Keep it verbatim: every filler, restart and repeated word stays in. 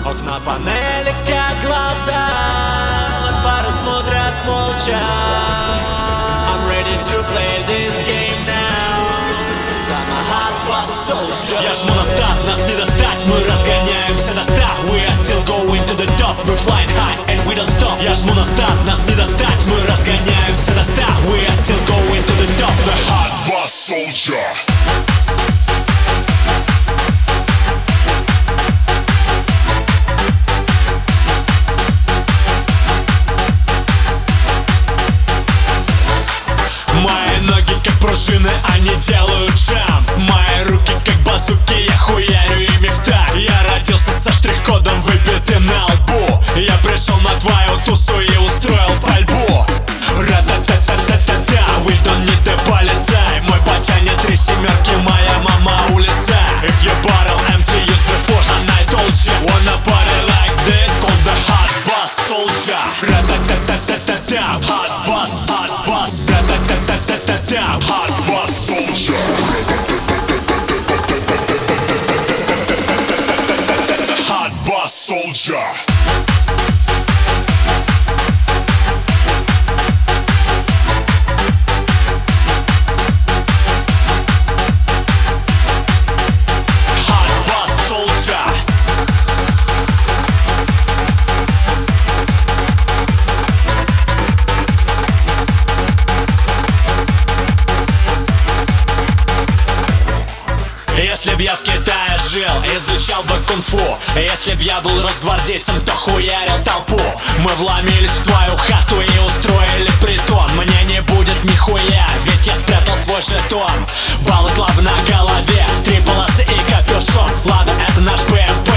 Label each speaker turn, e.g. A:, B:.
A: Окна панели как глаза, от пары смотрят молча. I'm ready to play this game now, 'cause I'm a hot bus soldier.
B: Я жму на старт, нас не достать, мы разгоняемся до ста. We are still going to the top, we're flying high and we don't stop. Я жму на старт, нас не достать, мы разгоняемся до ста. We are still going to the top, the hot
C: bus soldier.
B: Мои ноги как пружины, они делают джамп. Мои руки как базуки, я хуярю ими в так. Я родился со штрих-кодом, выбитым на лбу. Я пришел на твою тусу и устроил пальбу. Ра-та-та-та-та-та-та, we don't need the полицай. Мой батяня три семерки, моя мама улица. If your bottle empty, use the force, and I told ya. Wanna party like this, called the hot bus soldier. Ра-та-та-та-та-та-та, hot bus, hot bus. Ра-та-та-та-та-та-та, hot bus soldier.
C: Hot bus soldier.
B: Если б я в Китае жил, изучал бы кунг-фу. Если б я был росгвардейцем, то хуярил толпу. Мы вломились в твою хату и устроили притон. Мне не будет нихуя, ведь я спрятал свой жетон. Балаклава на голове, три полосы и капюшон. Ладно, это наш бэ эм